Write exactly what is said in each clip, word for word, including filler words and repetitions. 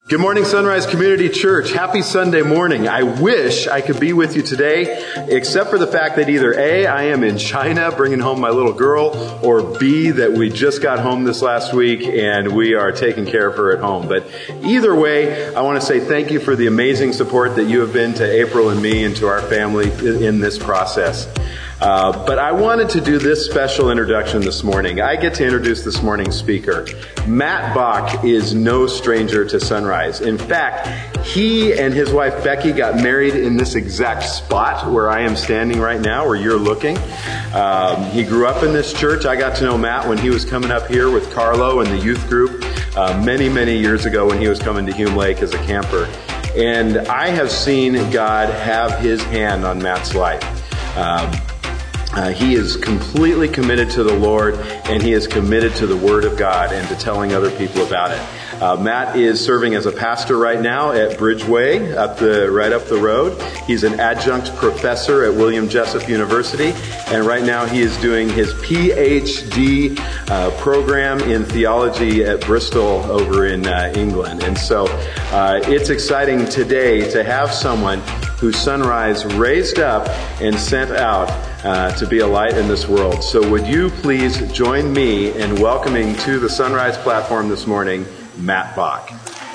Good morning, Sunrise Community Church. Happy Sunday morning. I wish I could be with you today, except for the fact that either A, I am in China bringing home my little girl, or B, that we just got home this last week and we are taking care of her at home. But either way, I want to say thank you for the amazing support that you have been to April and me and to our family in this process. Uh, but I wanted to do this special introduction this morning. I get to introduce this morning's speaker. Matt Bach is no stranger to Sunrise. In fact, he and his wife Becky got married in this exact spot where I am standing right now, where you're looking. Um, he grew up in this church. I got to know Matt when he was coming up here with Carlo and the youth group uh, many, many years ago when he was coming to Hume Lake as a camper. And I have seen God have his hand on Matt's life. Um, Uh, he is completely committed to the Lord, and he is committed to the Word of God and to telling other people about it. Uh, Matt is serving as a pastor right now at Bridgeway, up the right up the road. He's an adjunct professor at William Jessup University, and right now he is doing his P H D uh, program in theology at Bristol over in uh, England. And so uh, it's exciting today to have someone who Sunrise raised up and sent out uh, to be a light in this world. So would you please join me in welcoming to the Sunrise platform this morning, Matt Bach.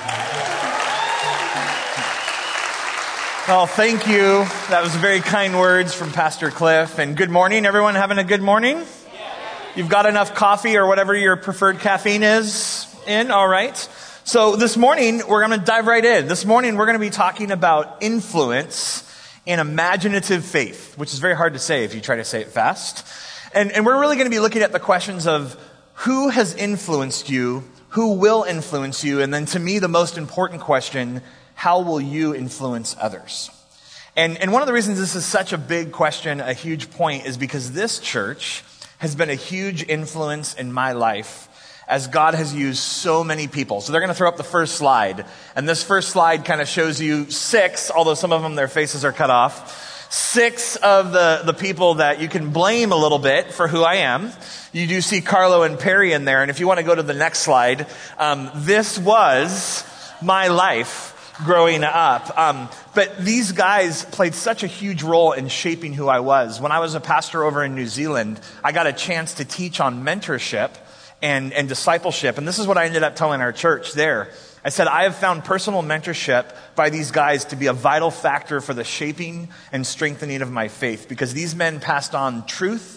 Well, thank you. That was very kind words from Pastor Cliff. And good morning, everyone having a good morning? You've got enough coffee or whatever your preferred caffeine is in? All right. So this morning, we're going to dive right in. This morning, we're going to be talking about influence and imaginative faith, which is very hard to say if you try to say it fast. And, and we're really going to be looking at the questions of who has influenced you, who will influence you, and then to me, the most important question, how will you influence others? And, and one of the reasons this is such a big question, a huge point, is because this church has been a huge influence in my life as God has used so many people. So they're going to throw up the first slide. And this first slide kind of shows you six, although some of them, their faces are cut off, six of the, the people that you can blame a little bit for who I am. You do see Carlo and Perry in there. And if you want to go to the next slide, um, this was my life growing up. Um, but these guys played such a huge role in shaping who I was. When I was a pastor over in New Zealand, I got a chance to teach on mentorship And, and discipleship. And this is what I ended up telling our church there. I said, I have found personal mentorship by these guys to be a vital factor for the shaping and strengthening of my faith, because these men passed on truth,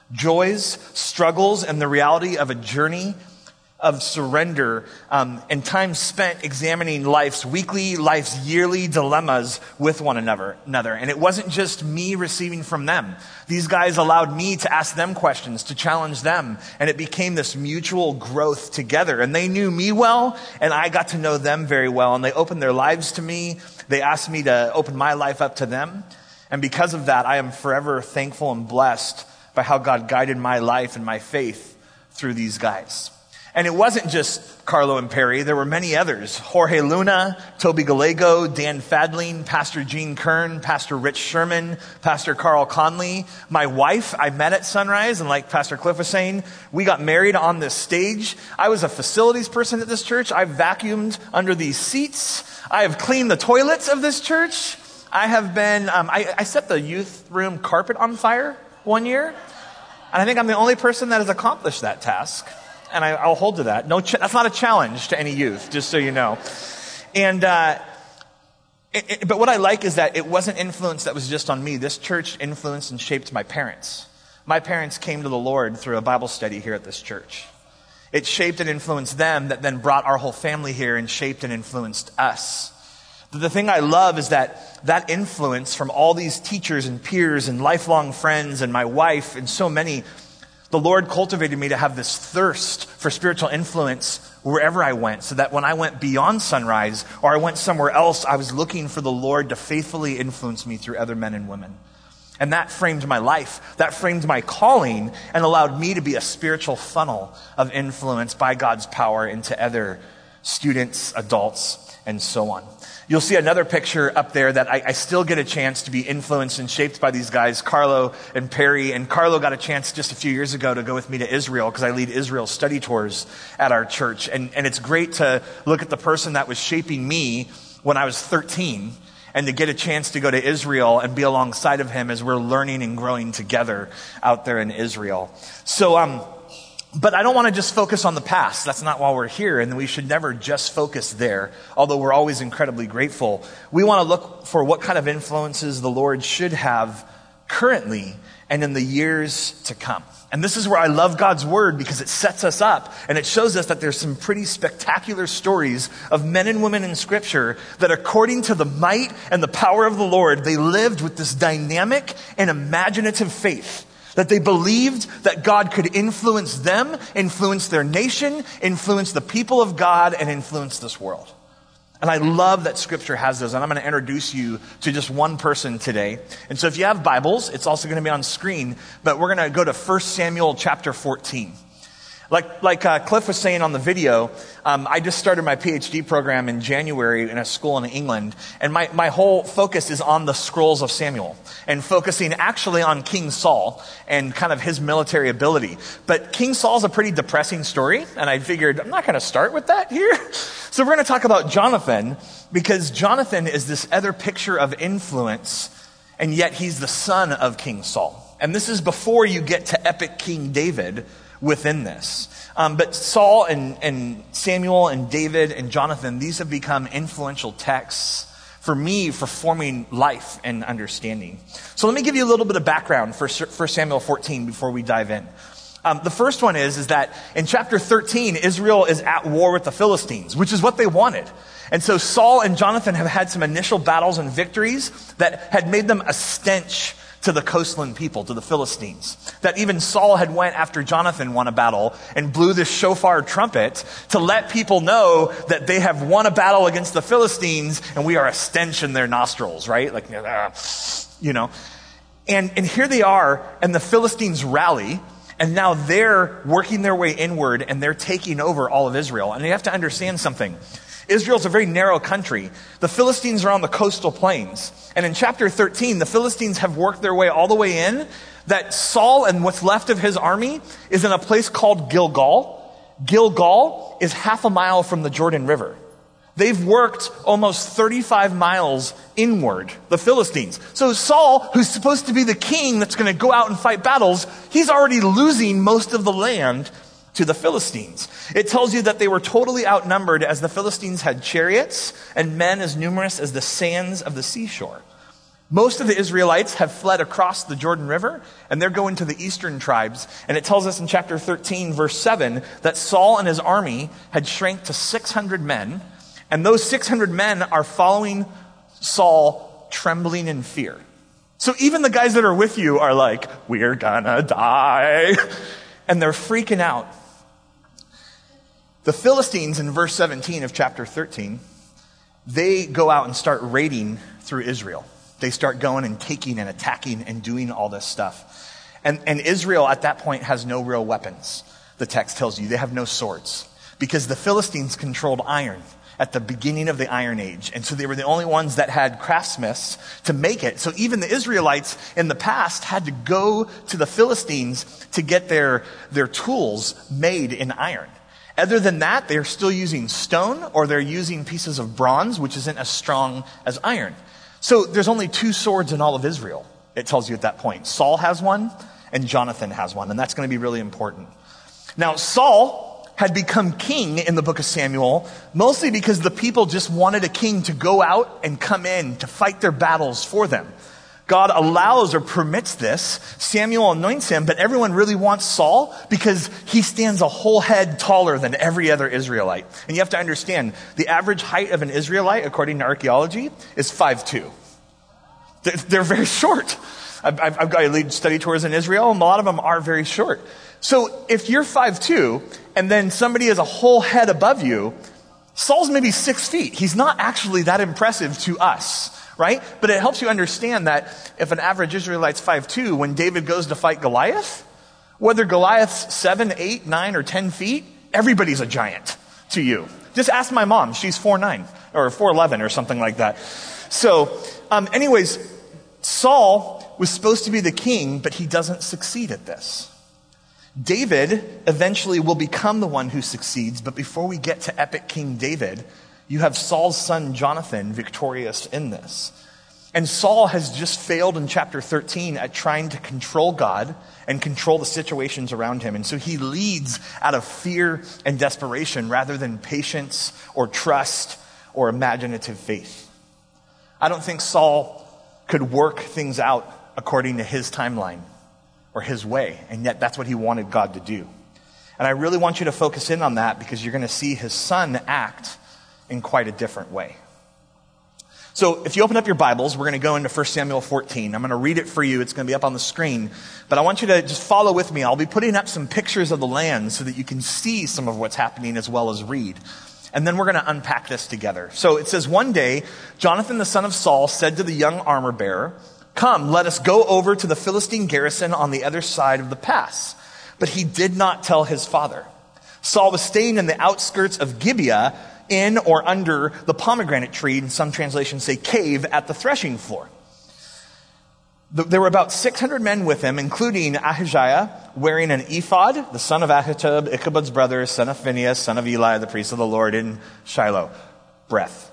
joys, struggles, and the reality of a journey of surrender um, and time spent examining life's weekly, life's yearly dilemmas with one another. And it wasn't just me receiving from them. These guys allowed me to ask them questions, to challenge them, and it became this mutual growth together. And they knew me well, and I got to know them very well, and they opened their lives to me. They asked me to open my life up to them. And because of that, I am forever thankful and blessed by how God guided my life and my faith through these guys. And it wasn't just Carlo and Perry. There were many others. Jorge Luna, Toby Gallego, Dan Fadling, Pastor Gene Kern, Pastor Rich Sherman, Pastor Carl Conley. My wife, I met at Sunrise, and like Pastor Cliff was saying, we got married on this stage. I was a facilities person at this church. I vacuumed under these seats. I have cleaned the toilets of this church. I have been, um, I, I set the youth room carpet on fire one year. And I think I'm the only person that has accomplished that task. And I, I'll hold to that. No, ch- that's not a challenge to any youth, just so you know. And uh, it, it, but what I like is that it wasn't influence that was just on me. This church influenced and shaped my parents. My parents came to the Lord through a Bible study here at this church. It shaped and influenced them, that then brought our whole family here and shaped and influenced us. The thing I love is that that influence from all these teachers and peers and lifelong friends and my wife and so many, the Lord cultivated me to have this thirst for spiritual influence wherever I went, so that when I went beyond Sunrise or I went somewhere else, I was looking for the Lord to faithfully influence me through other men and women. And that framed my life. That framed my calling and allowed me to be a spiritual funnel of influence by God's power into other students, adults, and so on. You'll see another picture up there that I, I still get a chance to be influenced and shaped by these guys, Carlo and Perry. And Carlo got a chance just a few years ago to go with me to Israel because I lead Israel study tours at our church. And, and it's great to look at the person that was shaping me when I was thirteen and to get a chance to go to Israel and be alongside of him as we're learning and growing together out there in Israel. So, um, But I don't want to just focus on the past. That's not why we're here, and we should never just focus there, although we're always incredibly grateful. We want to look for what kind of influences the Lord should have currently and in the years to come. And this is where I love God's word because it sets us up and it shows us that there's some pretty spectacular stories of men and women in Scripture that according to the might and the power of the Lord, they lived with this dynamic and imaginative faith. That they believed that God could influence them, influence their nation, influence the people of God, and influence this world. And I love that Scripture has those. And I'm going to introduce you to just one person today. And so if you have Bibles, it's also going to be on screen. But we're going to go to First Samuel chapter fourteen. Like like uh, Cliff was saying on the video, um, I just started my P H D program in January in a school in England. And my, my whole focus is on the scrolls of Samuel. And focusing actually on King Saul and kind of his military ability. But King Saul's a pretty depressing story. And I figured, I'm not going to start with that here. So we're going to talk about Jonathan. Because Jonathan is this other picture of influence. And yet he's the son of King Saul. And this is before you get to epic King David within this. Um, but Saul and, and Samuel and David and Jonathan, these have become influential texts for me for forming life and understanding. So let me give you a little bit of background for First Samuel fourteen before we dive in. Um, the first one is, is that in chapter thirteen, Israel is at war with the Philistines, which is what they wanted. And so Saul and Jonathan have had some initial battles and victories that had made them a stench to the coastland people, to the Philistines. That even Saul had went after Jonathan won a battle and blew this shofar trumpet to let people know that they have won a battle against the Philistines and we are a stench in their nostrils, right? Like, uh, you know. And, and here they are, and the Philistines rally, and now they're working their way inward and they're taking over all of Israel. And you have to understand something. Israel's a very narrow country. The Philistines are on the coastal plains. And in chapter thirteen, the Philistines have worked their way all the way in, that Saul and what's left of his army is in a place called Gilgal. Gilgal is half a mile from the Jordan River. They've worked almost thirty-five miles inward, the Philistines. So Saul, who's supposed to be the king that's going to go out and fight battles, he's already losing most of the land to the Philistines. It tells you that they were totally outnumbered as the Philistines had chariots and men as numerous as the sands of the seashore. Most of the Israelites have fled across the Jordan River and they're going to the eastern tribes. And it tells us in chapter thirteen, verse seven, that Saul and his army had shrank to six hundred men. And those six hundred men are following Saul trembling in fear. So even the guys that are with you are like, we're gonna die. And they're freaking out. The Philistines in verse seventeen of chapter thirteen, they go out and start raiding through Israel. They start going and taking and attacking and doing all this stuff. And, and Israel at that point has no real weapons. The text tells you they have no swords because the Philistines controlled iron at the beginning of the Iron Age. And so they were the only ones that had craftsmiths to make it. So even the Israelites in the past had to go to the Philistines to get their, their tools made in iron. Other than that, they're still using stone or they're using pieces of bronze, which isn't as strong as iron. So there's only two swords in all of Israel, it tells you at that point. Saul has one and Jonathan has one, and that's going to be really important. Now, Saul had become king in the book of Samuel, mostly because the people just wanted a king to go out and come in to fight their battles for them. God allows or permits this. Samuel anoints him, but everyone really wants Saul because he stands a whole head taller than every other Israelite. And you have to understand, the average height of an Israelite, according to archaeology, is five two. They're, they're very short. I've, I've got I lead study tours in Israel, and a lot of them are very short. So if you're five two, and then somebody is a whole head above you, Saul's maybe six feet. He's not actually that impressive to us, right? But it helps you understand that if an average Israelite's five two, when David goes to fight Goliath, whether Goliath's seven, eight, nine, or ten feet, everybody's a giant to you. Just ask my mom. She's four nine. or four eleven or something like that. So, um, anyways, Saul was supposed to be the king, but he doesn't succeed at this. David eventually will become the one who succeeds, but before we get to epic King David, you have Saul's son Jonathan victorious in this. And Saul has just failed in chapter thirteen at trying to control God and control the situations around him. And so he leads out of fear and desperation rather than patience or trust or imaginative faith. I don't think Saul could work things out according to his timeline or his way, and yet that's what he wanted God to do. And I really want you to focus in on that because you're going to see his son act in quite a different way. So if you open up your Bibles, we're going to go into First Samuel fourteen. I'm going to read it for you. It's going to be up on the screen. But I want you to just follow with me. I'll be putting up some pictures of the land so that you can see some of what's happening as well as read. And then we're going to unpack this together. So it says, one day, Jonathan the son of Saul said to the young armor bearer, "Come, let us go over to the Philistine garrison on the other side of the pass." But he did not tell his father. Saul was staying in the outskirts of Gibeah, in or under the pomegranate tree, and some translations say cave, at the threshing floor. There were about six hundred men with him, including Ahijah, wearing an ephod, the son of Ahitub, Ichabod's brother, son of Phinehas, son of Eli, the priest of the Lord in Shiloh. Breath.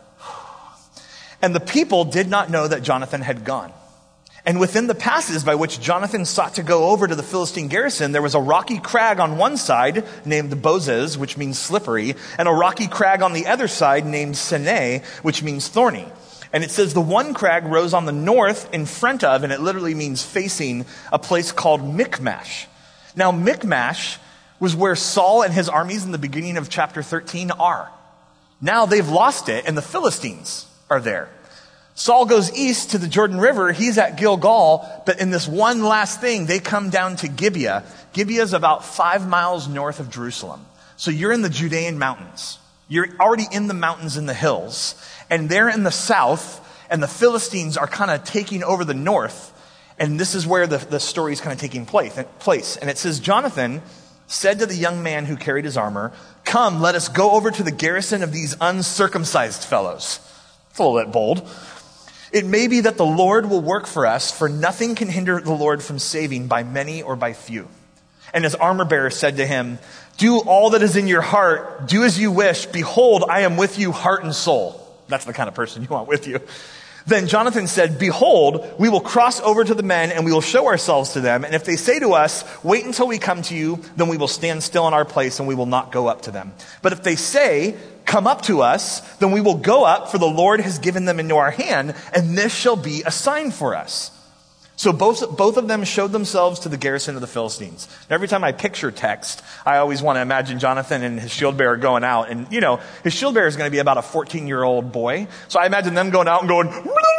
And the people did not know that Jonathan had gone. And within the passes by which Jonathan sought to go over to the Philistine garrison, there was a rocky crag on one side named Bozez, which means slippery, and a rocky crag on the other side named Seneh, which means thorny. And it says the one crag rose on the north in front of, and it literally means facing, a place called Michmash. Now Michmash was where Saul and his armies in the beginning of chapter thirteen are. Now they've lost it, and the Philistines are there. Saul goes east to the Jordan River. He's at Gilgal. But in this one last thing, they come down to Gibeah. Gibeah is about five miles north of Jerusalem. So you're in the Judean mountains. You're already in the mountains in the hills. And they're in the south. And the Philistines are kind of taking over the north. And this is where the, the story is kind of taking place. And it says, Jonathan said to the young man who carried his armor, "Come, let us go over to the garrison of these uncircumcised fellows." It's a little bit bold. "It may be that the Lord will work for us, for nothing can hinder the Lord from saving by many or by few." And his armor bearer said to him, "Do all that is in your heart. Do as you wish. Behold, I am with you heart and soul." That's the kind of person you want with you. Then Jonathan said, "Behold, we will cross over to the men and we will show ourselves to them. And if they say to us, 'Wait until we come to you,' then we will stand still in our place and we will not go up to them. But if they say, 'Come up to us,' then we will go up, for the Lord has given them into our hand, and this shall be a sign for us." So both, both of them showed themselves to the garrison of the Philistines. Now, every time I picture text, I always want to imagine Jonathan and his shield bearer going out. And, you know, his shield bearer is going to be about a fourteen-year-old boy. So I imagine them going out and going,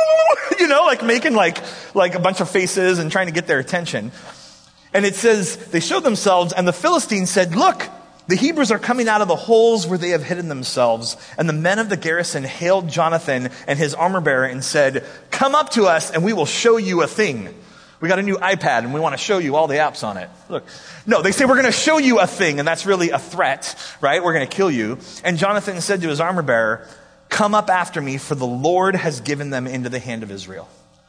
you know, like making like, like a bunch of faces and trying to get their attention. And it says, they showed themselves, and the Philistines said, "Look, the Hebrews are coming out of the holes where they have hidden themselves." And the men of the garrison hailed Jonathan and his armor bearer and said, "Come up to us and we will show you a thing." We got a new iPad and we want to show you all the apps on it. Look. No, they say we're going to show you a thing, and that's really a threat, right? We're going to kill you. And Jonathan said to his armor bearer, "Come up after me, for the Lord has given them into the hand of Israel."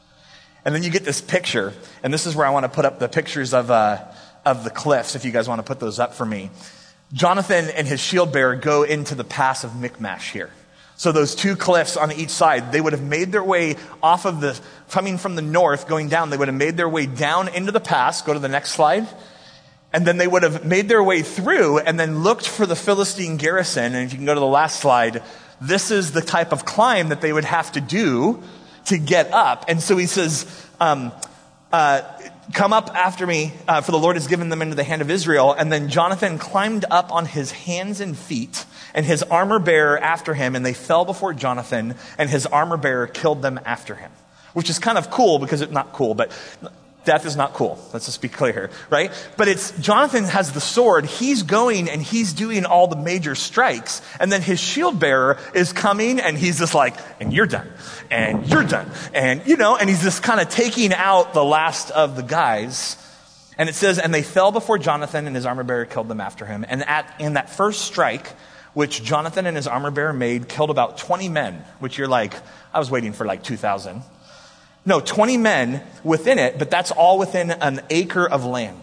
And then you get this picture, and this is where I want to put up the pictures of, uh, of the cliffs, if you guys want to put those up for me. Jonathan and his shield bearer go into the pass of Michmash here. So those two cliffs on each side, they would have made their way off of the, coming from the north, going down, they would have made their way down into the pass. Go to the next slide. And then they would have made their way through and then looked for the Philistine garrison. And if you can go to the last slide, this is the type of climb that they would have to do to get up. And so he says, um, uh, "Come up after me, uh, for the Lord has given them into the hand of Israel." And then Jonathan climbed up on his hands and feet, and his armor bearer after him, and they fell before Jonathan, and his armor bearer killed them after him. Which is kind of cool, because it's not cool, but death is not cool. Let's just be clear here, right? But it's, Jonathan has the sword, he's going and he's doing all the major strikes, and then his shield bearer is coming, and he's just like, "And you're done, and you're done," and you know, and he's just kind of taking out the last of the guys. And it says, "And they fell before Jonathan, and his armor bearer killed them after him. And at in that first strike, which Jonathan and his armor bearer made, killed about twenty men, which you're like, I was waiting for like two thousand. No, twenty men within it, but that's all within an acre of land.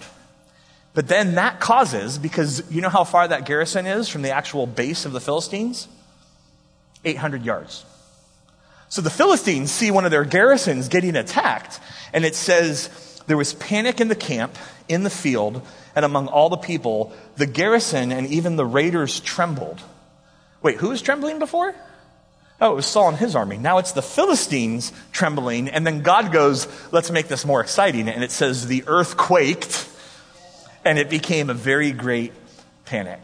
But then that causes, because you know how far that garrison is from the actual base of the Philistines? eight hundred yards. So the Philistines see one of their garrisons getting attacked, and it says there was panic in the camp, in the field, and among all the people. The garrison and even the raiders trembled. Wait, who was trembling before? Oh, it was Saul and his army. Now it's the Philistines trembling, and then God goes, let's make this more exciting. And it says the earth quaked, and it became a very great panic.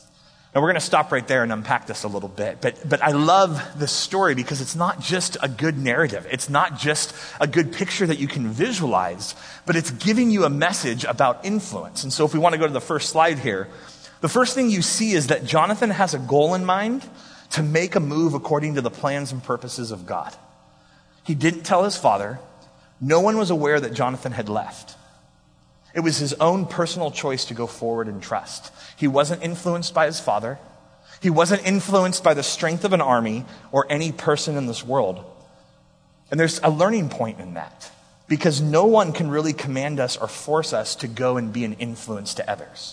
Now we're going to stop right there and unpack this a little bit. But but I love this story because it's not just a good narrative. It's not just a good picture that you can visualize, but it's giving you a message about influence. And so if we want to go to the first slide here, the first thing you see is that Jonathan has a goal in mind to make a move according to the plans and purposes of God. He didn't tell his father. No one was aware that Jonathan had left. It was his own personal choice to go forward and trust. He wasn't influenced by his father. He wasn't influenced by the strength of an army or any person in this world. And there's a learning point in that, because no one can really command us or force us to go and be an influence to others.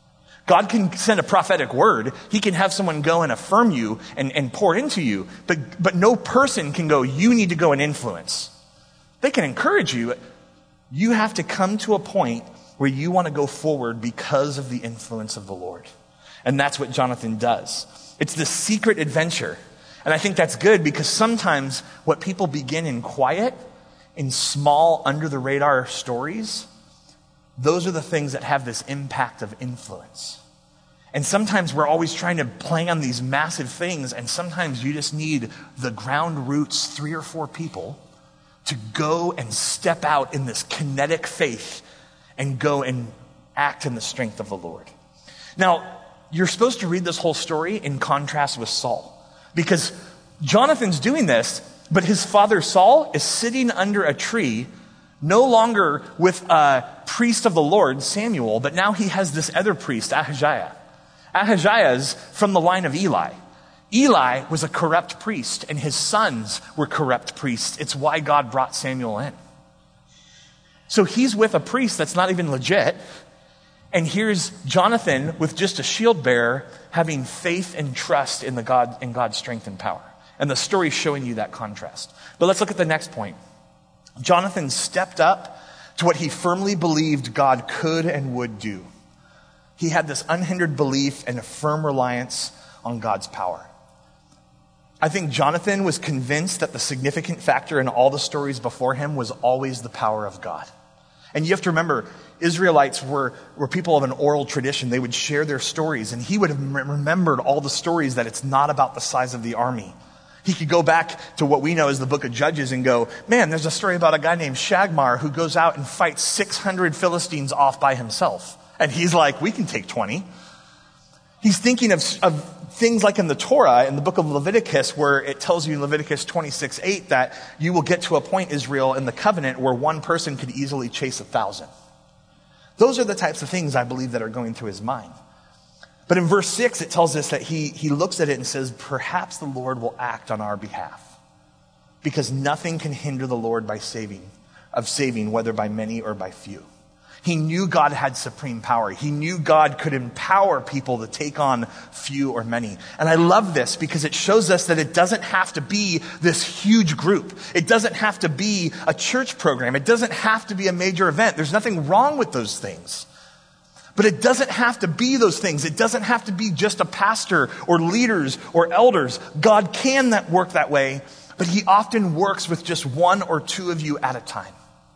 God can send a prophetic word. He can have someone go and affirm you and, and pour into you. But, but no person can go, you need to go and influence. They can encourage you. You have to come to a point where you want to go forward because of the influence of the Lord. And that's what Jonathan does. It's this secret adventure. And I think that's good because sometimes what people begin in quiet, in small, under the radar stories, those are the things that have this impact of influence. And sometimes we're always trying to plan these massive things, and sometimes you just need the ground roots, three or four people, to go and step out in this kinetic faith and go and act in the strength of the Lord. Now, you're supposed to read this whole story in contrast with Saul, because Jonathan's doing this, but his father Saul is sitting under a tree, no longer with a priest of the Lord, Samuel, but now he has this other priest, Ahaziah. Ahaziah's from the line of Eli. Eli was a corrupt priest, and his sons were corrupt priests. It's why God brought Samuel in. So he's with a priest that's not even legit, and here's Jonathan with just a shield bearer having faith and trust in the God in God's strength and power. And the story's showing you that contrast. But let's look at the next point. Jonathan stepped up to what he firmly believed God could and would do. He had this unhindered belief and a firm reliance on God's power. I think Jonathan was convinced that the significant factor in all the stories before him was always the power of God. And you have to remember, Israelites were, were people of an oral tradition. They would share their stories, and he would have remembered all the stories that it's not about the size of the army. He could go back to what we know as the book of Judges and go, man, there's a story about a guy named Shagmar who goes out and fights six hundred Philistines off by himself. And he's like, we can take twenty. He's thinking of, of things like in the Torah, in the book of Leviticus, where it tells you in Leviticus twenty-six eight that you will get to a point, Israel, in the covenant where one person could easily chase a thousand. Those are the types of things I believe that are going through his mind. But in verse six, it tells us that he, he looks at it and says, perhaps the Lord will act on our behalf, because nothing can hinder the Lord by saving, of saving, whether by many or by few. He knew God had supreme power. He knew God could empower people to take on few or many. And I love this because it shows us that it doesn't have to be this huge group. It doesn't have to be a church program. It doesn't have to be a major event. There's nothing wrong with those things. But it doesn't have to be those things. It doesn't have to be just a pastor or leaders or elders. God can that work that way, but he often works with just one or two of you at a time,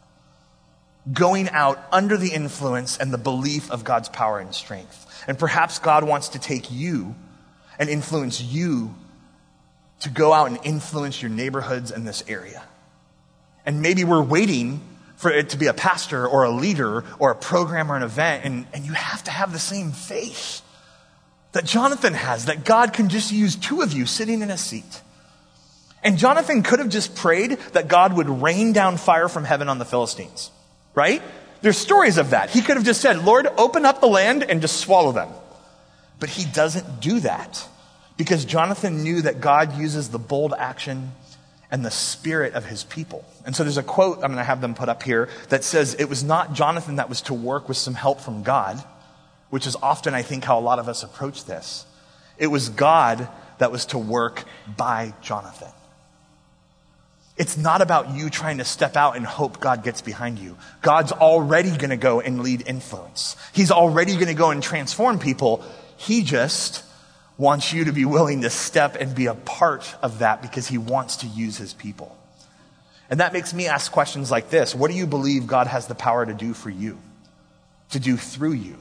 going out under the influence and the belief of God's power and strength. And perhaps God wants to take you and influence you to go out and influence your neighborhoods in this area. And maybe we're waiting for it to be a pastor or a leader or a program or an event, and, and you have to have the same faith that Jonathan has, that God can just use two of you sitting in a seat. And Jonathan could have just prayed that God would rain down fire from heaven on the Philistines. Right? There's stories of that. He could have just said, Lord, open up the land and just swallow them. But he doesn't do that. because Jonathan knew that God uses the bold action and the spirit of his people. And so there's a quote, I'm going to have them put up here, that says it was not Jonathan that was to work with some help from God, which is often, I think, how a lot of us approach this. It was God that was to work by Jonathan. It's not about you trying to step out and hope God gets behind you. God's already going to go and lead influence. He's already going to go and transform people. He just wants you to be willing to step and be a part of that because he wants to use his people. And that makes me ask questions like this. What do you believe God has the power to do for you? To do through you?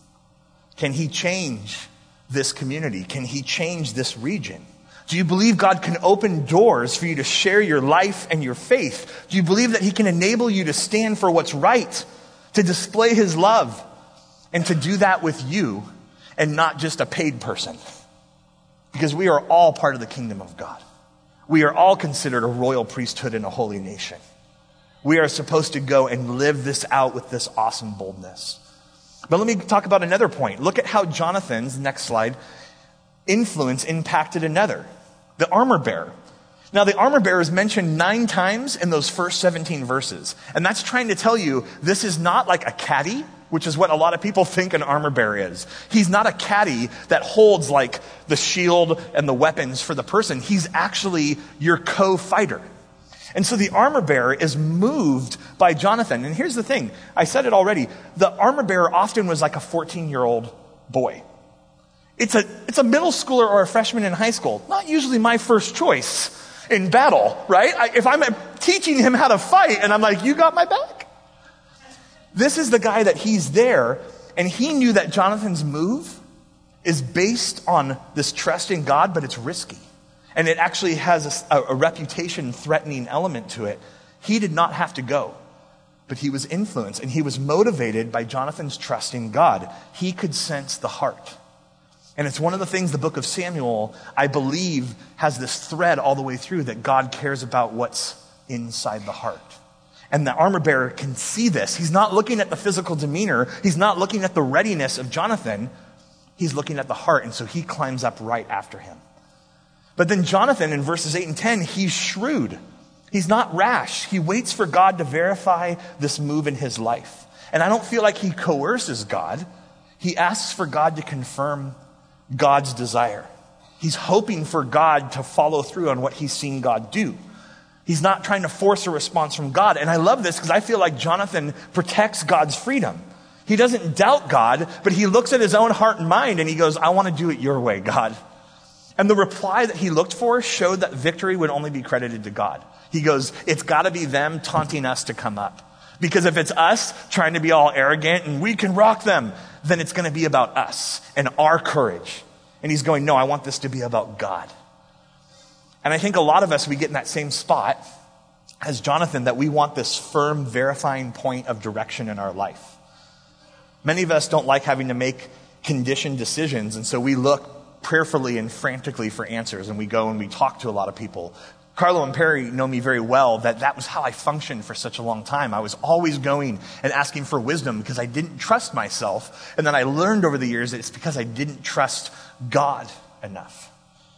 Can he change this community? Can he change this region? Do you believe God can open doors for you to share your life and your faith? Do you believe that he can enable you to stand for what's right, to display his love, and to do that with you and not just a paid person? Because we are all part of the kingdom of God. We are all considered a royal priesthood and a holy nation. We are supposed to go and live this out with this awesome boldness. But let me talk about another point. Look at how Jonathan's, next slide, influence impacted another, the armor bearer. Now, the armor bearer is mentioned nine times in those first seventeen verses. And that's trying to tell you this is not like a caddy, which is what a lot of people think an armor bearer is. He's not a caddy that holds like the shield and the weapons for the person. He's actually your co-fighter. And so the armor bearer is moved by Jonathan. And here's the thing. I said it already. The armor bearer often was like a fourteen-year-old boy. It's a, it's a middle schooler or a freshman in high school. Not usually my first choice in battle, right? I, if I'm teaching him how to fight and I'm like, you got my back? This is the guy that he's there, and he knew that Jonathan's move is based on this trust in God, but it's risky. And it actually has a, a reputation-threatening element to it. He did not have to go, but he was influenced, and he was motivated by Jonathan's trust in God. He could sense the heart. And it's one of the things the book of Samuel, I believe, has this thread all the way through that God cares about what's inside the heart. And the armor bearer can see this. He's not looking at the physical demeanor. He's not looking at the readiness of Jonathan. He's looking at the heart, and so he climbs up right after him. But then Jonathan, in verses eight and ten, he's shrewd. He's not rash. He waits for God to verify this move in his life. And I don't feel like he coerces God. He asks for God to confirm God's desire. He's hoping for God to follow through on what he's seen God do. He's not trying to force a response from God. And I love this because I feel like Jonathan protects God's freedom. He doesn't doubt God, but he looks at his own heart and mind and he goes, I want to do it your way, God. And the reply that he looked for showed that victory would only be credited to God. He goes, it's got to be them taunting us to come up. Because if it's us trying to be all arrogant and we can rock them, then it's going to be about us and our courage. And he's going, no, I want this to be about God. And I think a lot of us, we get in that same spot as Jonathan, that we want this firm, verifying point of direction in our life. Many of us don't like having to make conditioned decisions, and so we look prayerfully and frantically for answers, and we go and we talk to a lot of people. Carlo and Perry know me very well, that that was how I functioned for such a long time. I was always going and asking for wisdom because I didn't trust myself. And then I learned over the years that it's because I didn't trust God enough.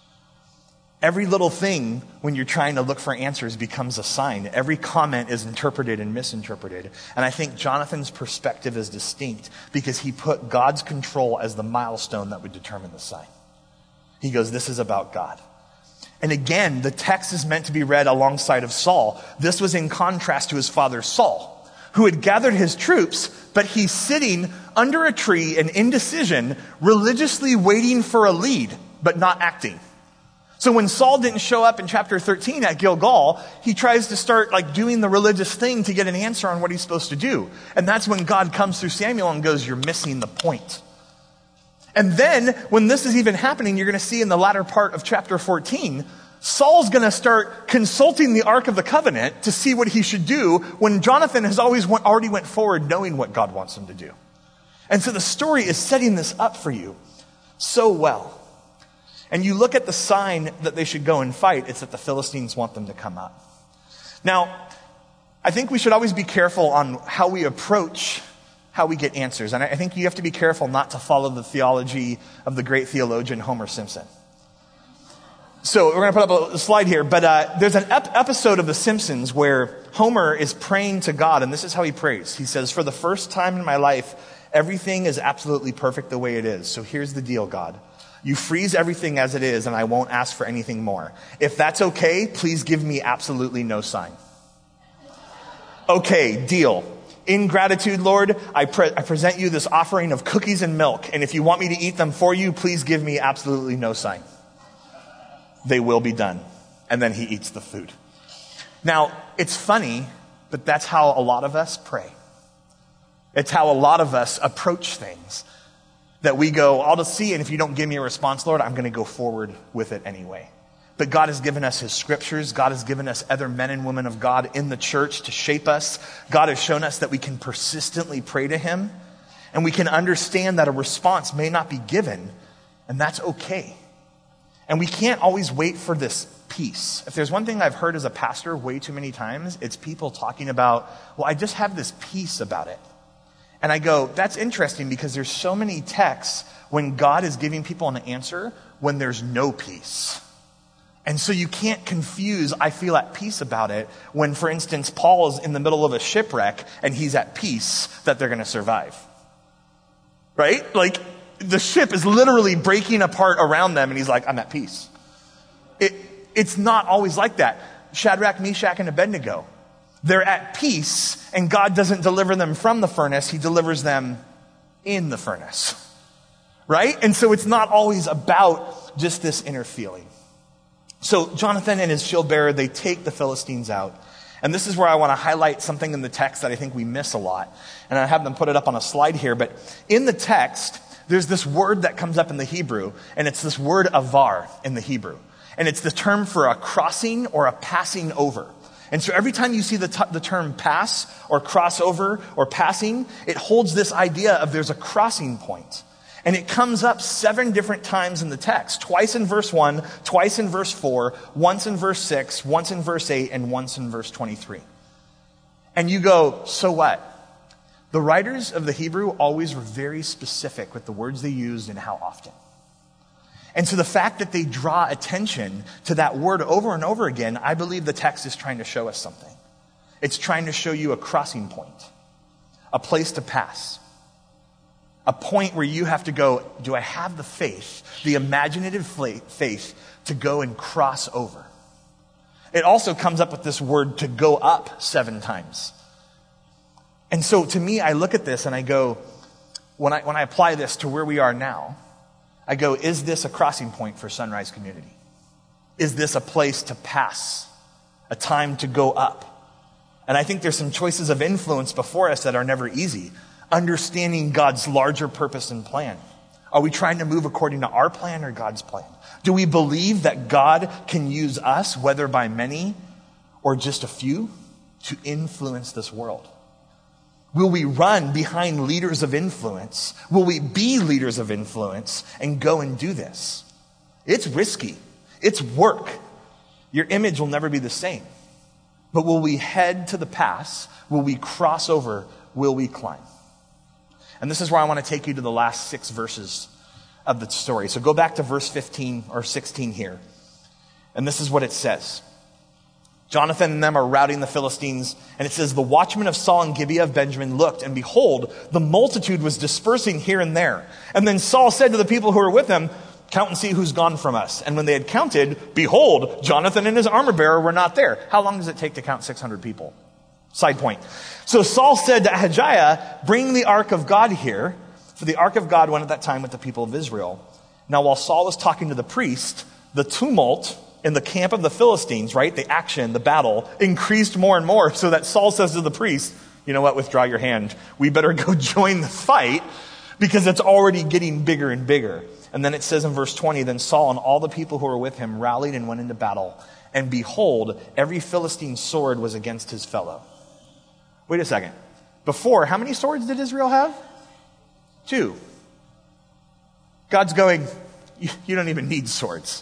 Every little thing when you're trying to look for answers becomes a sign. Every comment is interpreted and misinterpreted. And I think Jonathan's perspective is distinct because he put God's control as the milestone that would determine the sign. He goes, this is about God. And again, the text is meant to be read alongside of Saul. This was in contrast to his father Saul, who had gathered his troops, but he's sitting under a tree in indecision, religiously waiting for a lead, but not acting. So when Saul didn't show up in chapter thirteen at Gilgal, he tries to start like doing the religious thing to get an answer on what he's supposed to do. And that's when God comes through Samuel and goes, you're missing the point. And then, when this is even happening, you're going to see in the latter part of chapter fourteen, Saul's going to start consulting the Ark of the Covenant to see what he should do when Jonathan has always went, already went forward knowing what God wants him to do. And so the story is setting this up for you so well. And you look at the sign that they should go and fight, it's that the Philistines want them to come up. Now, I think we should always be careful on how we approach how we get answers. And I think you have to be careful not to follow the theology of the great theologian Homer Simpson. So we're going to put up a slide here, but uh, there's an ep- episode of The Simpsons where Homer is praying to God, and this is how he prays. He says, for the first time in my life, everything is absolutely perfect the way it is. So here's the deal, God. You freeze everything as it is, and I won't ask for anything more. If that's okay, please give me absolutely no sign. Okay, deal. In gratitude, Lord, I, pre- I present you this offering of cookies and milk, and if you want me to eat them for you, please give me absolutely no sign. They will be done. And then he eats the food. Now, it's funny, but that's how a lot of us pray. It's how a lot of us approach things. That we go, I'll just see, and if you don't give me a response, Lord, I'm going to go forward with it anyway. But God has given us his scriptures. God has given us other men and women of God in the church to shape us. God has shown us that we can persistently pray to him. And we can understand that a response may not be given, and that's okay. And we can't always wait for this peace. If there's one thing I've heard as a pastor way too many times, it's people talking about, well, I just have this peace about it. And I go, that's interesting because there's so many texts when God is giving people an answer when there's no peace. And so you can't confuse, I feel at peace about it, when, for instance, Paul is in the middle of a shipwreck and he's at peace that they're going to survive. Right? Like, the ship is literally breaking apart around them and he's like, I'm at peace. It, it's not always like that. Shadrach, Meshach, and Abednego. They're at peace, and God doesn't deliver them from the furnace. He delivers them in the furnace. Right? And so it's not always about just this inner feeling. So Jonathan and his shield bearer, they take the Philistines out. And this is where I want to highlight something in the text that I think we miss a lot. And I have them put it up on a slide here. But in the text, there's this word that comes up in the Hebrew, and it's this word avar in the Hebrew. And it's the term for a crossing or a passing over. And so every time you see the, t- the term pass or crossover or passing, it holds this idea of there's a crossing point. And it comes up seven different times in the text. Twice in verse one, twice in verse four, once in verse six, once in verse eight, and once in verse twenty-three. And you go, so what? The writers of the Hebrew always were very specific with the words they used and how often. And so the fact that they draw attention to that word over and over again, I believe the text is trying to show us something. It's trying to show you a crossing point, a place to pass, a point where you have to go, do I have the faith, the imaginative faith to go and cross over? It also comes up with this word to go up seven times. And so to me, I look at this and I go, when I, when I apply this to where we are now, I go, is this a crossing point for Sunrise Community? Is this a place to pass, a time to go up? And I think there's some choices of influence before us that are never easy. Understanding God's larger purpose and plan. Are we trying to move according to our plan or God's plan? Do we believe that God can use us, whether by many or just a few, to influence this world? Will we run behind leaders of influence? Will we be leaders of influence and go and do this? It's risky. It's work. Your image will never be the same. But will we head to the pass? Will we cross over? Will we climb? And this is where I want to take you to the last six verses of the story. So go back to verse fifteen or sixteen here. And this is what it says. Jonathan and them are routing the Philistines, and it says, the watchmen of Saul and Gibeah of Benjamin looked, and behold, the multitude was dispersing here and there. And then Saul said to the people who were with him, count and see who's gone from us. And when they had counted, behold, Jonathan and his armor bearer were not there. How long does it take to count six hundred people? Side point. So Saul said to Ahijah, bring the ark of God here. For the ark of God went at that time with the people of Israel. Now while Saul was talking to the priest, the tumult in the camp of the Philistines, right, the action, the battle, increased more and more, so that Saul says to the priest, you know what, withdraw your hand. We better go join the fight because it's already getting bigger and bigger. And then it says in verse twenty, then Saul and all the people who were with him rallied and went into battle. And behold, every Philistine sword was against his fellow. Wait a second. Before, how many swords did Israel have? Two. God's going, you, you don't even need swords.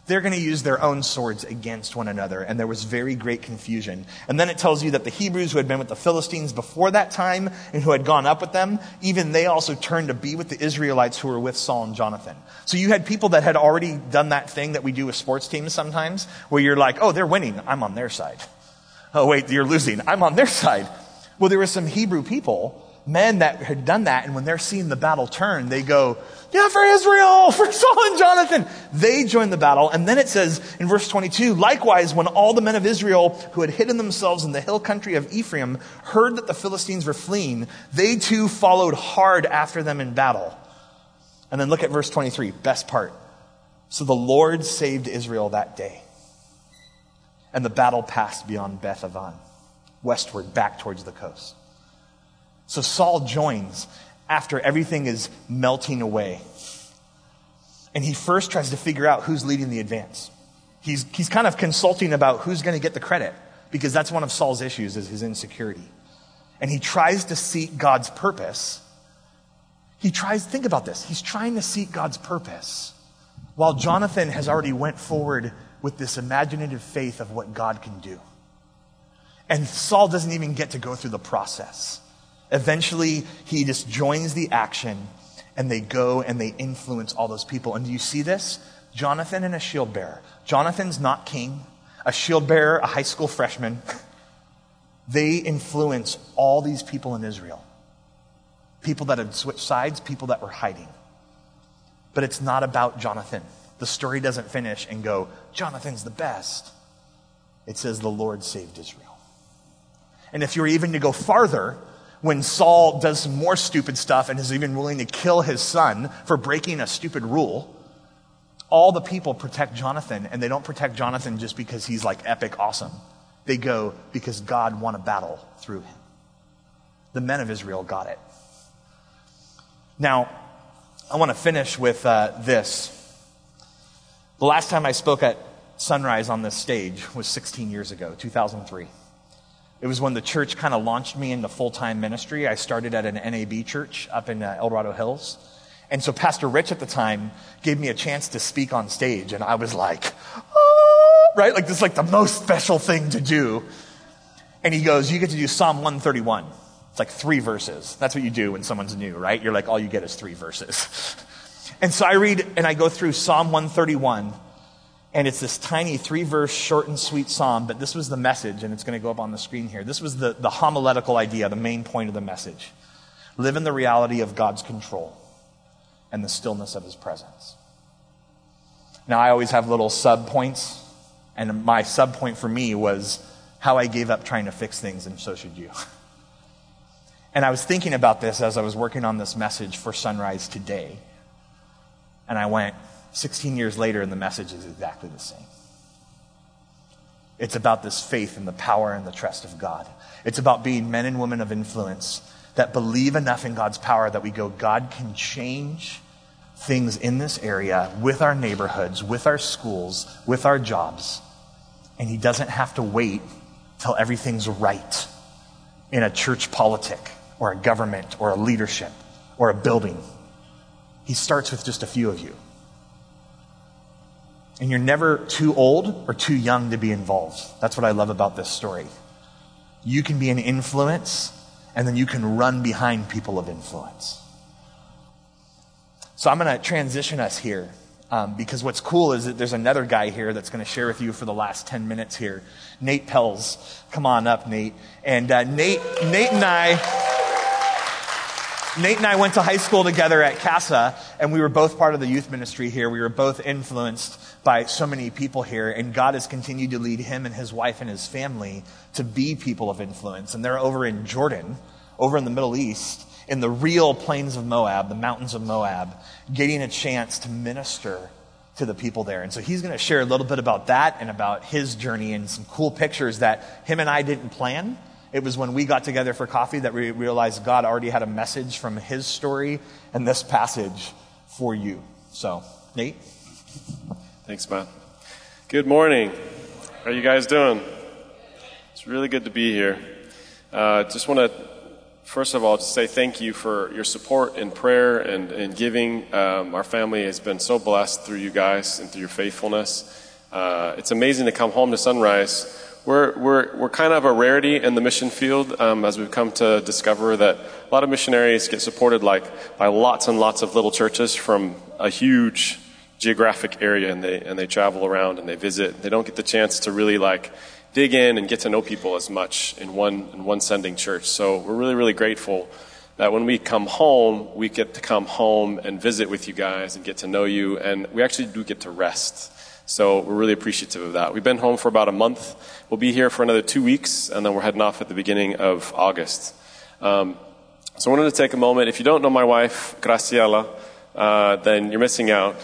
they're going to use their own swords against one another. And there was very great confusion. And then it tells you that the Hebrews who had been with the Philistines before that time and who had gone up with them, even they also turned to be with the Israelites who were with Saul and Jonathan. So you had people that had already done that thing that we do with sports teams sometimes, where you're like, oh, they're winning, I'm on their side. Oh, wait, you're losing, I'm on their side. Well, there were some Hebrew people, men that had done that, and when they're seeing the battle turn, they go, yeah, for Israel, for Saul and Jonathan. They join the battle, and then it says in verse twenty-two, likewise, when all the men of Israel who had hidden themselves in the hill country of Ephraim heard that the Philistines were fleeing, they too followed hard after them in battle. And then look at verse twenty-three, best part. So the Lord saved Israel that day, and the battle passed beyond Beth Aven, westward, back towards the coast. So Saul joins after everything is melting away. And he first tries to figure out who's leading the advance. He's, he's kind of consulting about who's going to get the credit, because that's one of Saul's issues, is his insecurity. And he tries to seek God's purpose. He tries, think about this, he's trying to seek God's purpose while Jonathan has already went forward with this imaginative faith of what God can do. And Saul doesn't even get to go through the process. Eventually, he just joins the action, and they go and they influence all those people. And do you see this? Jonathan and a shield bearer. Jonathan's not king. A shield bearer, a high school freshman. They influence all these people in Israel. People that had switched sides, people that were hiding. But it's not about Jonathan. The story doesn't finish and go, Jonathan's the best. It says the Lord saved Israel. And if you're even to go farther, when Saul does some more stupid stuff and is even willing to kill his son for breaking a stupid rule, all the people protect Jonathan, and they don't protect Jonathan just because he's like epic awesome. They go because God won a battle through him. The men of Israel got it. Now, I want to finish with uh, this. The last time I spoke at Sunrise on this stage was sixteen years ago, two thousand three. It was when the church kind of launched me into full-time ministry. I started at an N A B church up in uh, El Dorado Hills. And so Pastor Rich at the time gave me a chance to speak on stage. And I was like, oh, right? Like this is like the most special thing to do. And he goes, you get to do Psalm one thirty-one. It's like three verses. That's what you do when someone's new, right? You're like, all you get is three verses. And so I read and I go through Psalm one thirty-one. And it's this tiny three-verse, short and sweet psalm, but this was the message, and it's going to go up on the screen here. This was the, the homiletical idea, the main point of the message. Live in the reality of God's control and the stillness of his presence. Now, I always have little sub-points, and my sub-point for me was how I gave up trying to fix things, and so should you. And I was thinking about this as I was working on this message for Sunrise today, and I went, sixteen years later, and the message is exactly the same. It's about this faith and the power and the trust of God. It's about being men and women of influence that believe enough in God's power that we go, God can change things in this area with our neighborhoods, with our schools, with our jobs. And he doesn't have to wait till everything's right in a church politic or a government or a leadership or a building. He starts with just a few of you. And you're never too old or too young to be involved. That's what I love about this story. You can be an influence, and then you can run behind people of influence. So I'm going to transition us here, um, because what's cool is that there's another guy here that's going to share with you for the last ten minutes here. Nate Pells. Come on up, Nate. And uh, Nate, Nate and I... Nate and I went to high school together at Casa, and we were both part of the youth ministry here. We were both influenced by so many people here, and God has continued to lead him and his wife and his family to be people of influence. And they're over in Jordan, over in the Middle East, in the real plains of Moab, the mountains of Moab, getting a chance to minister to the people there. And so he's going to share a little bit about that and about his journey and some cool pictures that him and I didn't plan. It was when we got together for coffee that we realized God already had a message from his story and this passage for you. So, Nate? Thanks, Matt. Good morning. How are you guys doing? It's really good to be here. Uh, just want to first of all, to say thank you for your support in prayer and, and giving. Um, our family has been so blessed through you guys and through your faithfulness. Uh, it's amazing to come home to Sunrise. We're we're we're kind of a rarity in the mission field, um, as we've come to discover that a lot of missionaries get supported like by lots and lots of little churches from a huge geographic area, and they and they travel around and they visit. They don't get the chance to really like dig in and get to know people as much in one in one sending church. So we're really really grateful that when we come home, we get to come home and visit with you guys and get to know you, and we actually do get to rest. So we're really appreciative of that. We've been home for about a month. We'll be here for another two weeks, and then we're heading off at the beginning of August. Um, so I wanted to take a moment. If you don't know my wife, Graciela, uh, then you're missing out.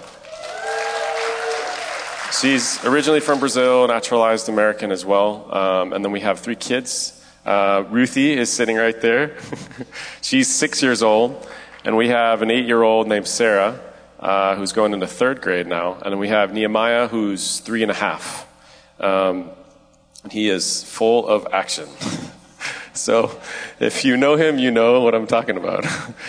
She's originally from Brazil, naturalized American as well. Um, and then we have three kids. Uh, Ruthie is sitting right there. She's six years old. And we have an eight-year-old named Sarah, Uh, who's going into third grade now. And then we have Nehemiah, who's three and a half. Um, he is full of action. So if you know him, you know what I'm talking about.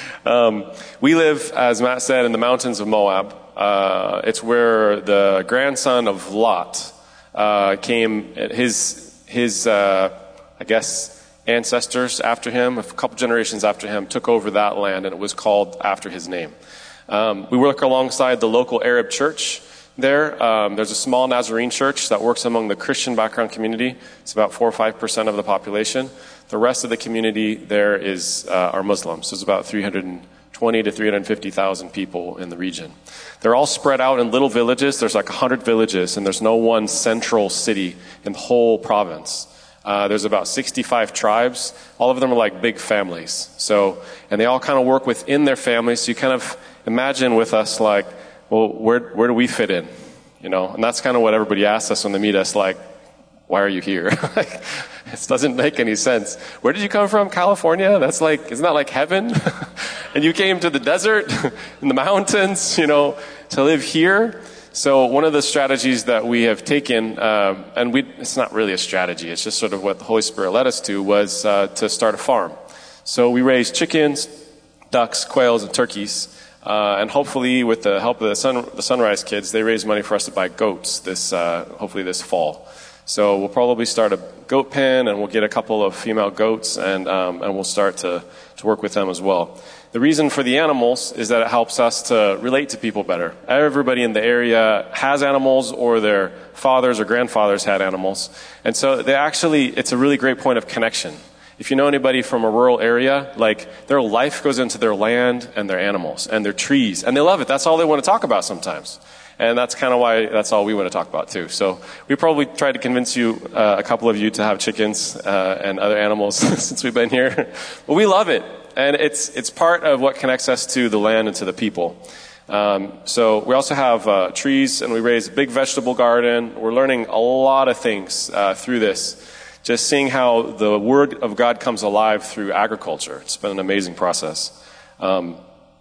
um, we live, as Matt said, in the mountains of Moab. Uh, it's where the grandson of Lot uh, came, his, his uh, I guess, ancestors after him, a couple generations after him, took over that land, and it was called after his name. Um, we work alongside the local Arab church there. Um, there's a small Nazarene church that works among the Christian background community. It's about four or five percent of the population. The rest of the community there is uh, are Muslims. So it's about three hundred twenty to three hundred fifty thousand people in the region. They're all spread out in little villages. There's like one hundred villages, and there's no one central city in the whole province. Uh, there's about sixty-five tribes. All of them are like big families. So, and they all kind of work within their families. So you kind of imagine with us like, well, where where do we fit in? You know, and that's kind of what everybody asks us when they meet us, like, why are you here? Like, it doesn't make any sense. Where did you come from? California? That's like, isn't that like heaven? And you came to the desert, in the mountains, you know, to live here? So one of the strategies that we have taken, um, and we, it's not really a strategy, it's just sort of what the Holy Spirit led us to, was uh, to start a farm. So we raise chickens, ducks, quails, and turkeys. Uh, and hopefully, with the help of the, sun, the Sunrise kids, they raise money for us to buy goats this, uh, hopefully this fall. So we'll probably start a goat pen, and we'll get a couple of female goats, and um, and we'll start to, to work with them as well. The reason for the animals is that it helps us to relate to people better. Everybody in the area has animals, or their fathers or grandfathers had animals. And so they actually, it's a really great point of connection. If you know anybody from a rural area, like their life goes into their land and their animals and their trees, and they love it. That's all they want to talk about sometimes. And that's kind of why that's all we want to talk about too. So we probably tried to convince you, uh, a couple of you, to have chickens uh, and other animals since we've been here. But we love it. And it's it's part of what connects us to the land and to the people. Um, so we also have uh, trees, and we raise a big vegetable garden. We're learning a lot of things uh, through this. Just seeing how the Word of God comes alive through agriculture. It's been an amazing process. Um,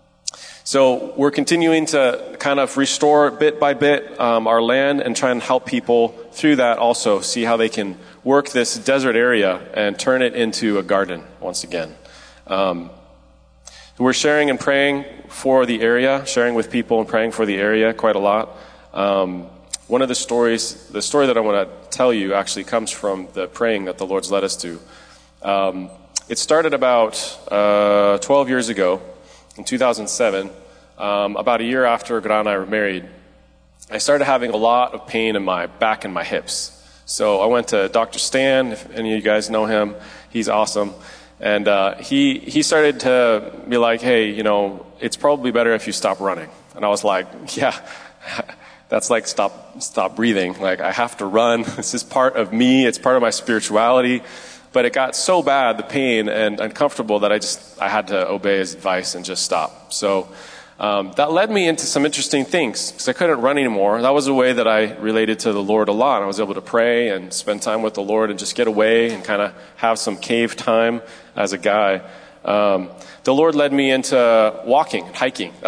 so we're continuing to kind of restore bit by bit um, our land and try and help people through that also, see how they can work this desert area and turn it into a garden once again. Um, we're sharing and praying for the area, sharing with people and praying for the area quite a lot. Um, one of the stories, the story that I want to tell you actually comes from the praying that the Lord's led us to. Um, it started about uh, twelve years ago, in two thousand seven, um, about a year after Gra and I were married. I started having a lot of pain in my back and my hips. So I went to Doctor Stan, if any of you guys know him. He's awesome. And uh, he he started to be like, hey, you know, it's probably better if you stop running. And I was like, yeah, that's like stop stop breathing. Like, I have to run. This is part of me. It's part of my spirituality. But it got so bad, the pain and uncomfortable, that I just I had to obey his advice and just stop. So um, that led me into some interesting things, because I couldn't run anymore. That was a way that I related to the Lord a lot. I was able to pray and spend time with the Lord and just get away and kind of have some cave time as a guy. Um, the Lord led me into walking and hiking. That's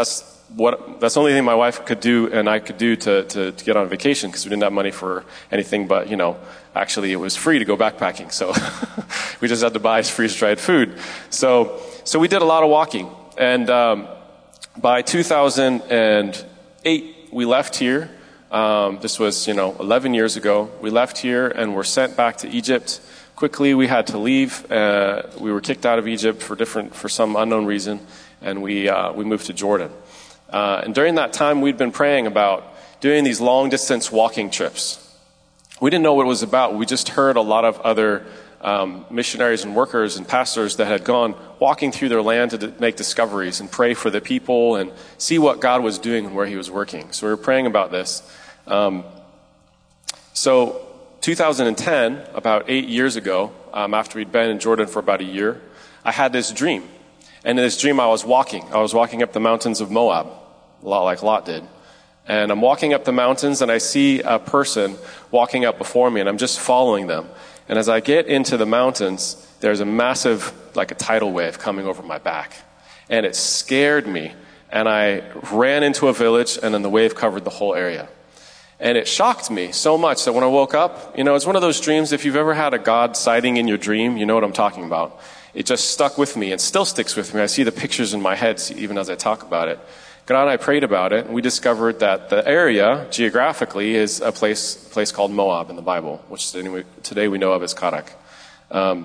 what that's the only thing my wife could do and I could do to, to, to get on vacation, because we didn't have money for anything but, you know, actually it was free to go backpacking. So we just had to buy freeze-dried food. So so we did a lot of walking. And um, by two thousand eight, we left here. Um, this was, you know, eleven years ago. We left here and were sent back to Egypt. Quickly, we had to leave. Uh, we were kicked out of Egypt for different, for some unknown reason, and we uh, we moved to Jordan. Uh, and during that time, we'd been praying about doing these long-distance walking trips. We didn't know what it was about. We just heard a lot of other um, missionaries and workers and pastors that had gone walking through their land to d- make discoveries and pray for the people and see what God was doing and where He was working. So we were praying about this. Um, so two thousand ten, about eight years ago, um, after we'd been in Jordan for about a year, I had this dream. And in this dream, I was walking. I was walking up the mountains of Moab, a lot like Lot did. And I'm walking up the mountains, and I see a person walking up before me, and I'm just following them. And as I get into the mountains, there's a massive, like a tidal wave coming over my back. And it scared me, and I ran into a village, and then the wave covered the whole area. And it shocked me so much that when I woke up, you know, it's one of those dreams, if you've ever had a God sighting in your dream, you know what I'm talking about. It just stuck with me and still sticks with me. I see the pictures in my head even as I talk about it. God and I prayed about it, and we discovered that the area, geographically, is a place place called Moab in the Bible, which today we know of as Karak. Um,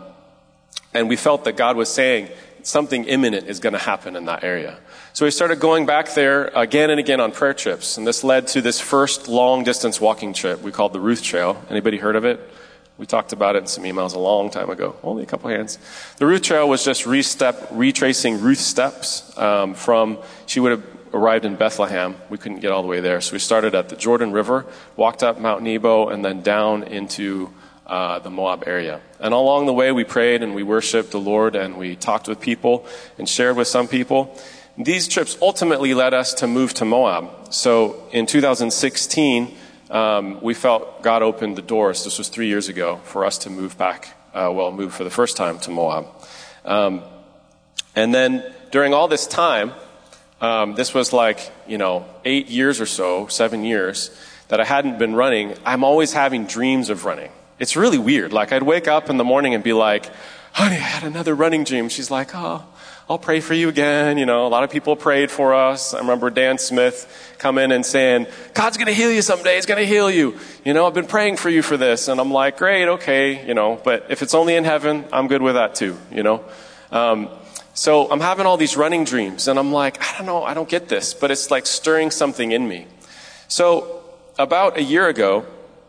and we felt that God was saying something imminent is going to happen in that area. So we started going back there again and again on prayer trips, and this led to this first long-distance walking trip we called the Ruth Trail. Anybody heard of it? We talked about it in some emails a long time ago. Only a couple hands. The Ruth Trail was just re-step, retracing Ruth's steps um, from, she would have arrived in Bethlehem. We couldn't get all the way there. So we started at the Jordan River, walked up Mount Nebo, and then down into uh, the Moab area. And along the way, we prayed and we worshiped the Lord, and we talked with people and shared with some people. These trips ultimately led us to move to Moab. So in two thousand sixteen, Um, we felt God opened the doors, this was three years ago, for us to move back, uh, well, move for the first time to Moab. Um, and then during all this time, um, this was like, you know, eight years or so, seven years, that I hadn't been running. I'm always having dreams of running. It's really weird. Like, I'd wake up in the morning and be like, honey, I had another running dream. She's like, oh, I'll pray for you again. You know, a lot of people prayed for us. I remember Dan Smith coming and saying, God's going to heal you someday. He's going to heal you. You know, I've been praying for you for this. And I'm like, great, okay, you know, but if it's only in heaven, I'm good with that too, you know. Um, so I'm having all these running dreams, and I'm like, I don't know, I don't get this, but it's like stirring something in me. So about a year ago,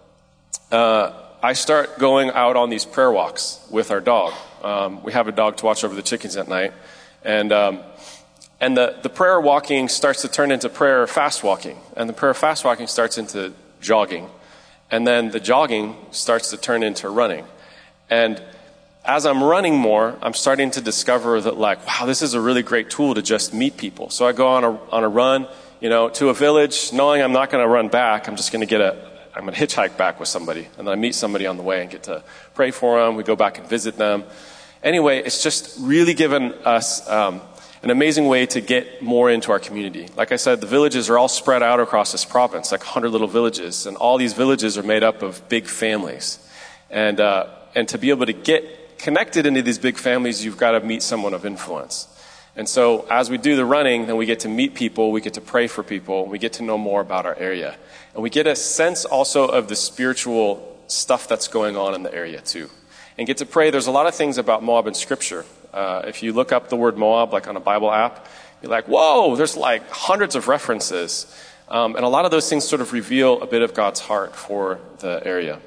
uh, I start going out on these prayer walks with our dog. Um, we have a dog to watch over the chickens at night. And um, and the, the prayer walking starts to turn into prayer fast walking. And the prayer fast walking starts into jogging. And then the jogging starts to turn into running. And as I'm running more, I'm starting to discover that, like, wow, this is a really great tool to just meet people. So I go on a on a run, you know, to a village, knowing I'm not going to run back. I'm just going to get a, I'm going to hitchhike back with somebody. And then I meet somebody on the way and get to pray for them. We go back and visit them. Anyway, it's just really given us um, an amazing way to get more into our community. Like I said, the villages are all spread out across this province, like one hundred little villages. And all these villages are made up of big families. And uh, and to be able to get connected into these big families, you've got to meet someone of influence. And so as we do the running, then we get to meet people, we get to pray for people, we get to know more about our area. And we get a sense also of the spiritual stuff that's going on in the area too. And get to pray. There's a lot of things about Moab in Scripture. Uh, if you look up the word Moab, like on a Bible app, you're like, whoa, there's like hundreds of references. Um, and a lot of those things sort of reveal a bit of God's heart for the area.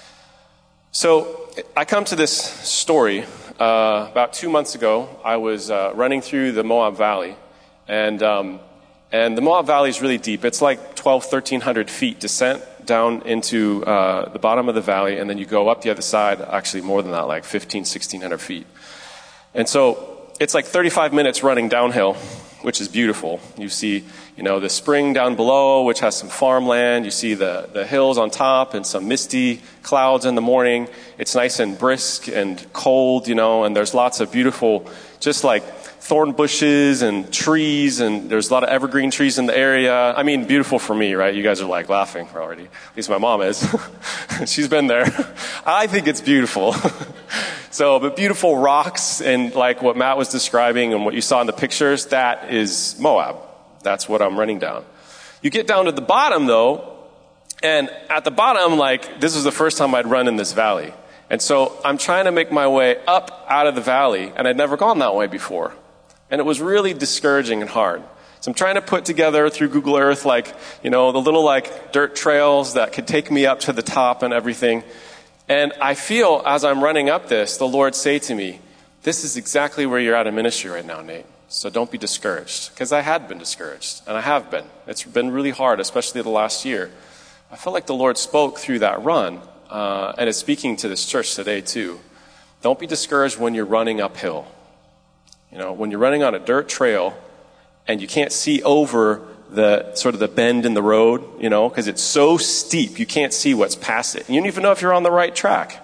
So I come to this story. Uh, about two months ago, I was uh, running through the Moab Valley. And um, and the Moab Valley is really deep. It's like twelve, thirteen hundred feet descent down into uh, the bottom of the valley, and then you go up the other side, actually more than that, like fifteen, sixteen hundred feet. And so it's like thirty-five minutes running downhill, which is beautiful. You see, you know, the spring down below, which has some farmland. You see the, the hills on top and some misty clouds in the morning. It's nice and brisk and cold, you know, and there's lots of beautiful, just like thorn bushes and trees, and there's a lot of evergreen trees in the area. I mean, beautiful for me, right? You guys are like laughing already. At least my mom is. She's been there. I think it's beautiful. So, but beautiful rocks and like what Matt was describing and what you saw in the pictures, that is Moab. That's what I'm running down. You get down to the bottom though, and at the bottom, like, this was the first time I'd run in this valley. And so I'm trying to make my way up out of the valley, and I'd never gone that way before. And it was really discouraging and hard. So I'm trying to put together through Google Earth, like, you know, the little like dirt trails that could take me up to the top and everything. And I feel as I'm running up this, the Lord say to me, this is exactly where you're at in ministry right now, Nate. So don't be discouraged. Because I had been discouraged, and I have been. It's been really hard, especially the last year. I felt like the Lord spoke through that run, uh, and is speaking to this church today too. Don't be discouraged when you're running uphill. You know, when you're running on a dirt trail and you can't see over the sort of the bend in the road, you know, because it's so steep, you can't see what's past it. And you don't even know if you're on the right track.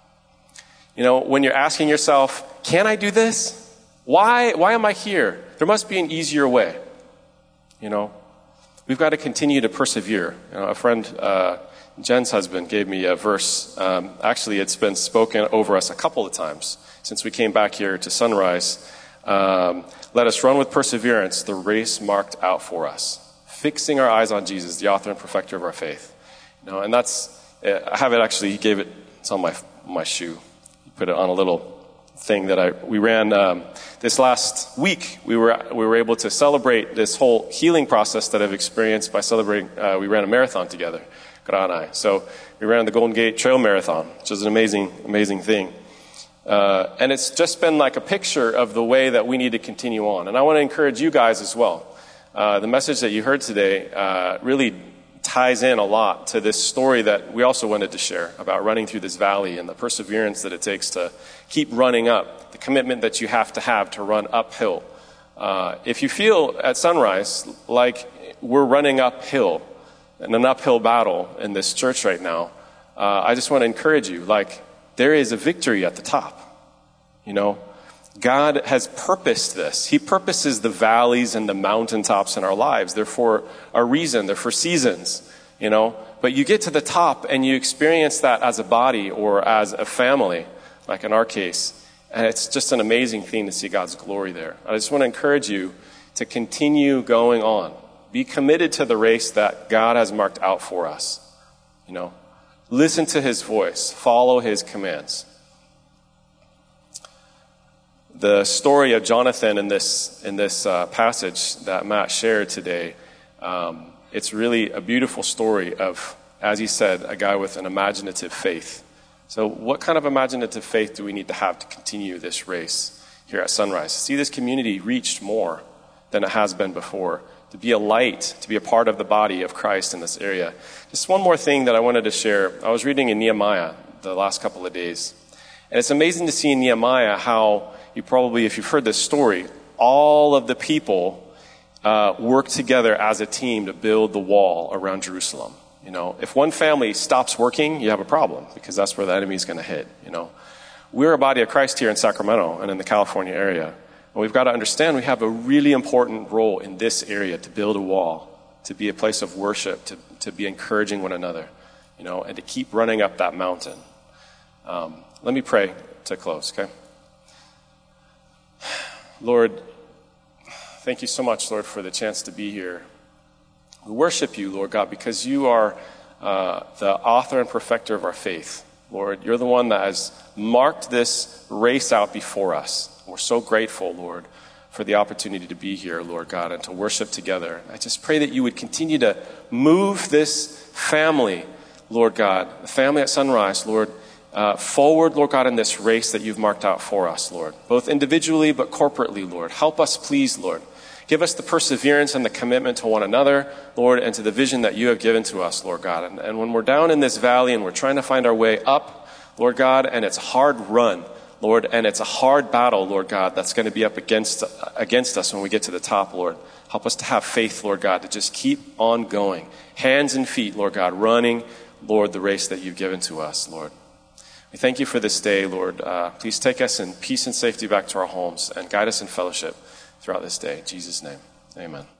You know, when you're asking yourself, can I do this? Why, why am I here? There must be an easier way. You know, we've got to continue to persevere. You know, a friend, uh, Jen's husband, gave me a verse. Um, actually, it's been spoken over us a couple of times since we came back here to Sunrise. Um, Let us run with perseverance the race marked out for us, fixing our eyes on Jesus, the author and perfecter of our faith. You know, and that's, I have it actually, he gave it, it's on my my shoe. He put it on a little thing that I, we ran, um, this last week, we were we were able to celebrate this whole healing process that I've experienced by celebrating, uh, we ran a marathon together, Gra and I. So we ran the Golden Gate Trail Marathon, which is an amazing, amazing thing. Uh, and it's just been like a picture of the way that we need to continue on. And I want to encourage you guys as well. Uh, the message that you heard today uh, really ties in a lot to this story that we also wanted to share about running through this valley and the perseverance that it takes to keep running up, the commitment that you have to have to run uphill. Uh, if you feel at Sunrise like we're running uphill, in an uphill battle in this church right now, uh, I just want to encourage you, like, there is a victory at the top. You know, God has purposed this. He purposes the valleys and the mountaintops in our lives. They're for a reason. They're for seasons, you know. But you get to the top and you experience that as a body or as a family, like in our case. And it's just an amazing thing to see God's glory there. I just want to encourage you to continue going on. Be committed to the race that God has marked out for us, you know. Listen to his voice. Follow his commands. The story of Jonathan in this in this uh, passage that Matt shared today, um, it's really a beautiful story of, as he said, a guy with an imaginative faith. So what kind of imaginative faith do we need to have to continue this race here at Sunrise? See this community reached more than it has been before. To be a light, to be a part of the body of Christ in this area. Just one more thing that I wanted to share. I was reading in Nehemiah the last couple of days. And it's amazing to see in Nehemiah how you probably, if you've heard this story, all of the people uh, work together as a team to build the wall around Jerusalem. You know, if one family stops working, you have a problem because that's where the enemy is going to hit. You know, we're a body of Christ here in Sacramento and in the California area. And we've got to understand we have a really important role in this area to build a wall, to be a place of worship, to, to be encouraging one another, you know, and to keep running up that mountain. Um, let me pray to close, okay? Lord, thank you so much, Lord, for the chance to be here. We worship you, Lord God, because you are uh, the author and perfecter of our faith. Lord, you're the one that has marked this race out before us. We're so grateful, Lord, for the opportunity to be here, Lord God, and to worship together. I just pray that you would continue to move this family, Lord God, the family at Sunrise, Lord, uh, forward, Lord God, in this race that you've marked out for us, Lord, both individually but corporately, Lord. Help us, please, Lord. Give us the perseverance and the commitment to one another, Lord, and to the vision that you have given to us, Lord God. And, and when we're down in this valley and we're trying to find our way up, Lord God, and it's a hard run, Lord, and it's a hard battle, Lord God, that's going to be up against against us when we get to the top, Lord. Help us to have faith, Lord God, to just keep on going. Hands and feet, Lord God, running, Lord, the race that you've given to us, Lord. We thank you for this day, Lord. Uh, please take us in peace and safety back to our homes and guide us in fellowship throughout this day. In Jesus' name, amen.